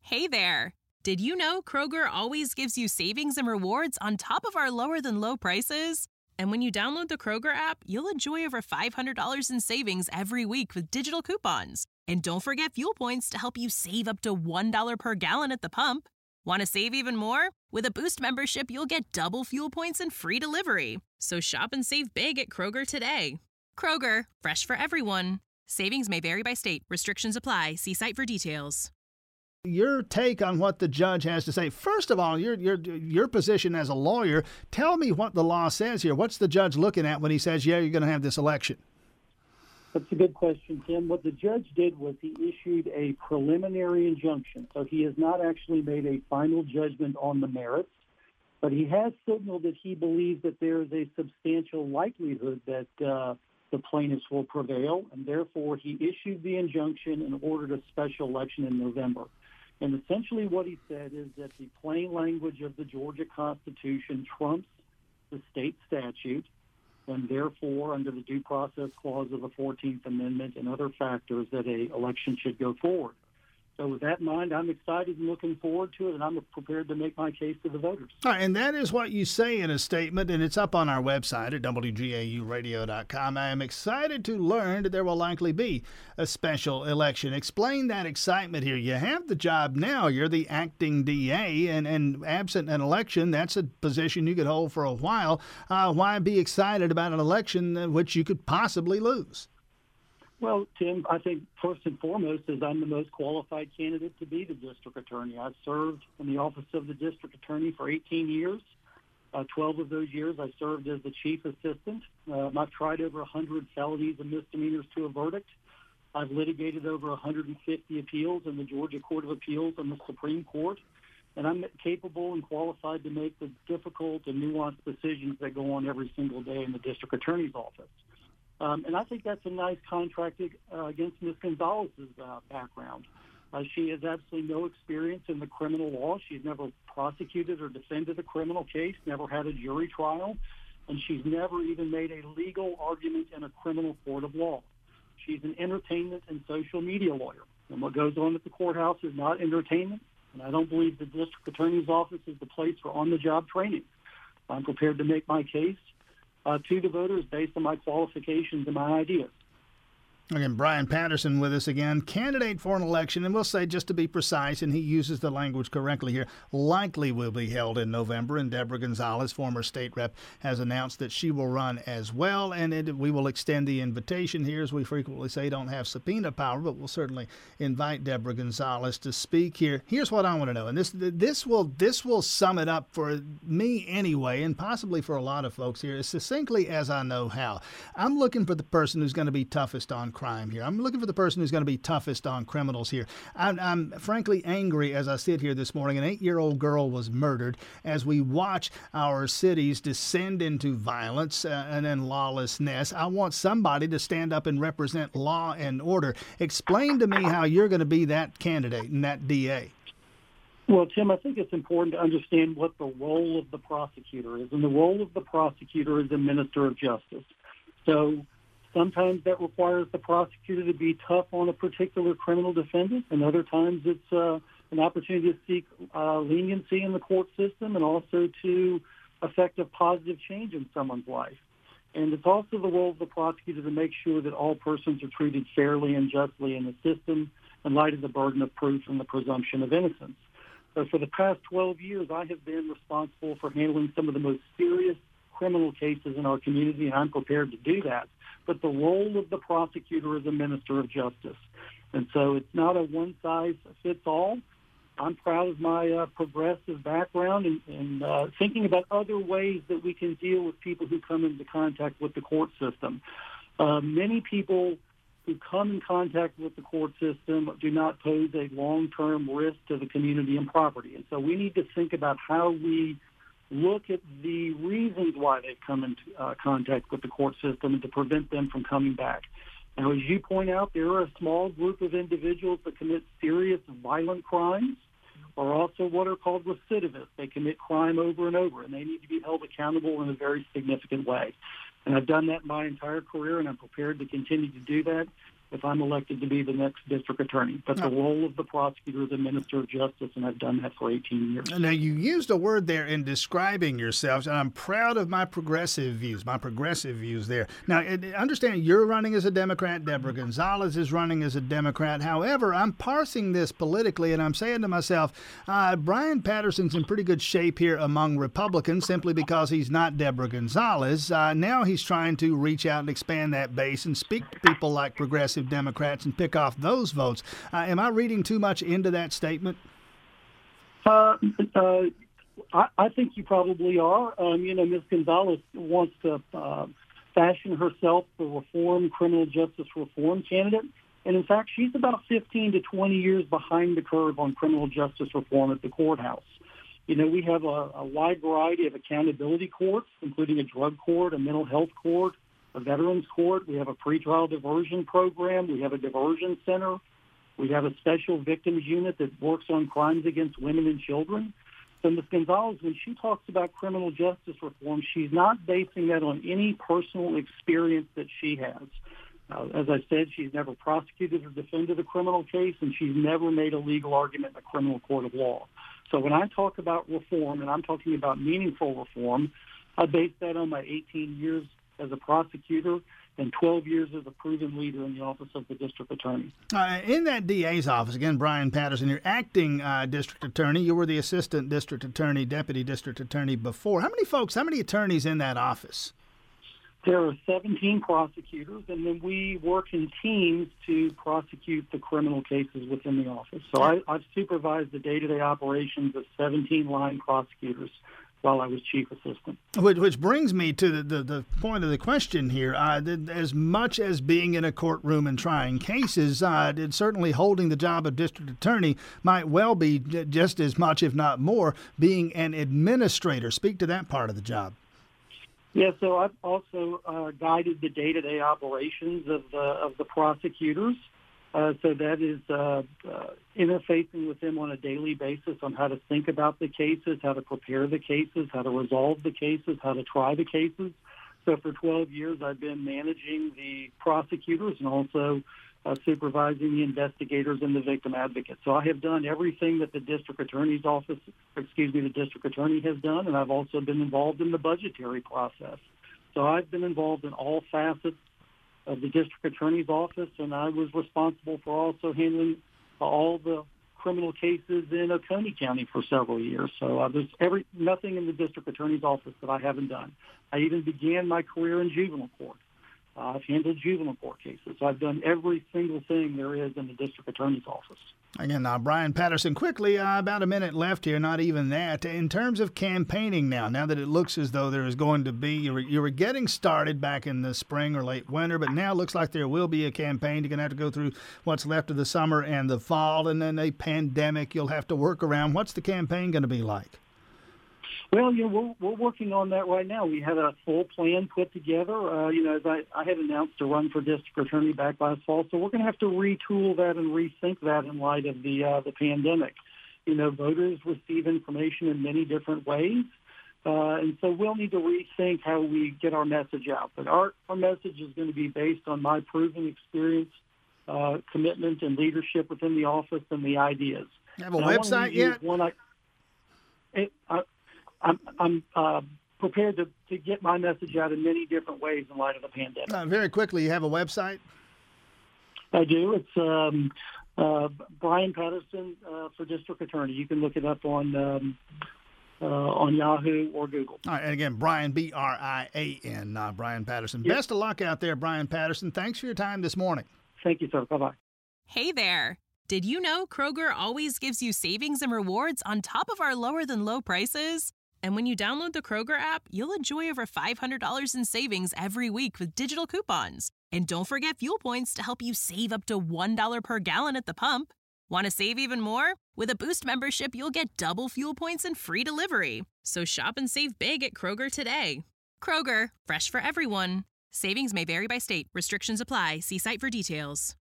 Hey there! Did you know Kroger always gives you savings and rewards on top of our lower-than-low prices? And when you download the Kroger app, you'll enjoy over $500 in savings every week with digital coupons. And don't forget fuel points to help you save up to $1 per gallon at the pump. Want to save even more? With a Boost membership, you'll get double fuel points and free delivery. So shop and save big at Kroger today. Kroger, fresh for everyone. Savings may vary by state. Restrictions apply. See site for details. Your take on what the judge has to say. First of all, your position as a lawyer, tell me what the law says here. What's the judge looking at when he says, yeah, you're going to have this election? That's a good question, Tim. What the judge did was he issued a preliminary injunction. So he has not actually made a final judgment on the merits, but he has signaled that he believes that there is a substantial likelihood that the plaintiffs will prevail, and therefore he issued the injunction and ordered a special election in November. And essentially what he said is that the plain language of the Georgia Constitution trumps the state statute, and therefore, under the Due Process Clause of the 14th Amendment and other factors, that an election should go forward. So with that in mind, I'm excited and looking forward to it, and I'm prepared to make my case to the voters. All right, and that is what you say in a statement, and it's up on our website at WGAUradio.com. I am excited to learn that there will likely be a special election. Explain that excitement here. You have the job now. You're the acting DA, and absent an election, that's a position you could hold for a while. Why be excited about an election which you could possibly lose? Well, Tim, I think first and foremost is I'm the most qualified candidate to be the district attorney. I've served in the office of the district attorney for 18 years. 12 of those years I served as the chief assistant. I've tried over 100 felonies and misdemeanors to a verdict. I've litigated over 150 appeals in the Georgia Court of Appeals and the Supreme Court. And I'm capable and qualified to make the difficult and nuanced decisions that go on every single day in the district attorney's office. And I think that's a nice contrast against Ms. Gonzalez's background. She has absolutely no experience in the criminal law. She's never prosecuted or defended a criminal case, never had a jury trial, and she's never even made a legal argument in a criminal court of law. She's an entertainment and social media lawyer. And what goes on at the courthouse is not entertainment, and I don't believe the district attorney's office is the place for on-the-job training. I'm prepared to make my case to the voters based on my qualifications and my ideas. Again, Brian Patterson with us again, candidate for an election, and we'll say, just to be precise, and he uses the language correctly here, likely will be held in November, and Deborah Gonzalez, former state rep, has announced that she will run as well, and we will extend the invitation here. As we frequently say, don't have subpoena power, but we'll certainly invite Deborah Gonzalez to speak here. Here's what I want to know, and this will sum it up for me anyway, and possibly for a lot of folks here, as succinctly as I know how. I'm looking for the person who's going to be toughest on crime here. I'm looking for the person who's going to be toughest on criminals here. I'm frankly angry as I sit here this morning. An 8-year-old girl was murdered as we watch our cities descend into violence and then lawlessness. I want somebody to stand up and represent law and order. Explain to me how you're going to be that candidate and that DA. Well, Tim, I think it's important to understand what the role of the prosecutor is. And the role of the prosecutor is a minister of justice. So sometimes that requires the prosecutor to be tough on a particular criminal defendant, and other times it's an opportunity to seek leniency in the court system and also to affect a positive change in someone's life. And it's also the role of the prosecutor to make sure that all persons are treated fairly and justly in the system in light of the burden of proof and the presumption of innocence. So for the past 12 years, I have been responsible for handling some of the most serious criminal cases in our community, and I'm prepared to do that. But the role of the prosecutor is a minister of justice. And so it's not a one-size-fits-all. I'm proud of my progressive background and thinking about other ways that we can deal with people who come into contact with the court system. Many people who come in contact with the court system do not pose a long-term risk to the community and property. And so we need to think about how we look at the reasons why they've come into contact with the court system and to prevent them from coming back. Now, as you point out, there are a small group of individuals that commit serious violent crimes or also what are called recidivists. They commit crime over and over, and they need to be held accountable in a very significant way. And I've done that my entire career, and I'm prepared to continue to do that. if I'm elected to be the next district attorney. But the role of the prosecutor is administer of justice, and I've done that for 18 years. Now, you used a word there in describing yourselves, and I'm proud of my progressive views there. Now, understand you're running as a Democrat. Deborah Gonzalez is running as a Democrat. However, I'm parsing this politically, and I'm saying to myself, Brian Patterson's in pretty good shape here among Republicans simply because he's not Deborah Gonzalez. Now he's trying to reach out and expand that base and speak to people like progressive Democrats and pick off those votes. Am I reading too much into that statement? I think you probably are. Ms. Gonzalez wants to fashion herself the criminal justice reform candidate. And in fact, she's about 15 to 20 years behind the curve on criminal justice reform at the courthouse. We have a wide variety of accountability courts, including a drug court, a mental health court, a veterans court. We have a pretrial diversion program. We have a diversion center. We have a special victims unit that works on crimes against women and children. So Ms. Gonzalez, when she talks about criminal justice reform, she's not basing that on any personal experience that she has. As I said, she's never prosecuted or defended a criminal case, and she's never made a legal argument in a criminal court of law. So when I talk about reform, and I'm talking about meaningful reform, I base that on my 18 years as a prosecutor and 12 years as a proven leader in the office of the district attorney. In that DA's office, again, Brian Patterson, you're acting district attorney. You were the assistant district attorney, deputy district attorney before. How many attorneys in that office? There are 17 prosecutors, and then we work in teams to prosecute the criminal cases within the office. So I've supervised the day-to-day operations of 17 line prosecutors while I was chief assistant. Which brings me to the point of the question here. As much as being in a courtroom and trying cases, certainly holding the job of district attorney might well be just as much, if not more, being an administrator. Speak to that part of the job. Yeah, so I've also guided the day-to-day operations of the prosecutors. So that is interfacing with them on a daily basis on how to think about the cases, how to prepare the cases, how to resolve the cases, how to try the cases. So for 12 years, I've been managing the prosecutors and also supervising the investigators and the victim advocates. So I have done everything that the district attorney has done, and I've also been involved in the budgetary process. So I've been involved in all facets of the district attorney's office, and I was responsible for also handling all the criminal cases in Oconee County for several years. So there's nothing in the district attorney's office that I haven't done. I even began my career in juvenile court. I've handled juvenile court cases. So I've done every single thing there is in the district attorney's office. Again, Brian Patterson, quickly, about a minute left here, not even that. In terms of campaigning now that it looks as though there is going to be, you were getting started back in the spring or late winter, but now it looks like there will be a campaign. You're going to have to go through what's left of the summer and the fall, and then a pandemic you'll have to work around. What's the campaign going to be like? Well, we're working on that right now. We have a full plan put together. As I had announced to run for district attorney back last fall, so we're going to have to retool that and rethink that in light of the pandemic. Voters receive information in many different ways, and so we'll need to rethink how we get our message out. But our message is going to be based on my proven experience, commitment, and leadership within the office and the ideas. You have a website yet? I'm prepared to get my message out in many different ways in light of the pandemic. Very quickly, you have a website? I do. It's Brian Patterson for District Attorney. You can look it up on Yahoo or Google. All right, and again, Brian, B-R-I-A-N, Brian Patterson. Yep. Best of luck out there, Brian Patterson. Thanks for your time this morning. Thank you, sir. Bye-bye. Hey there. Did you know Kroger always gives you savings and rewards on top of our lower-than-low prices? And when you download the Kroger app, you'll enjoy over $500 in savings every week with digital coupons. And don't forget fuel points to help you save up to $1 per gallon at the pump. Want to save even more? With a Boost membership, you'll get double fuel points and free delivery. So shop and save big at Kroger today. Kroger, fresh for everyone. Savings may vary by state. Restrictions apply. See site for details.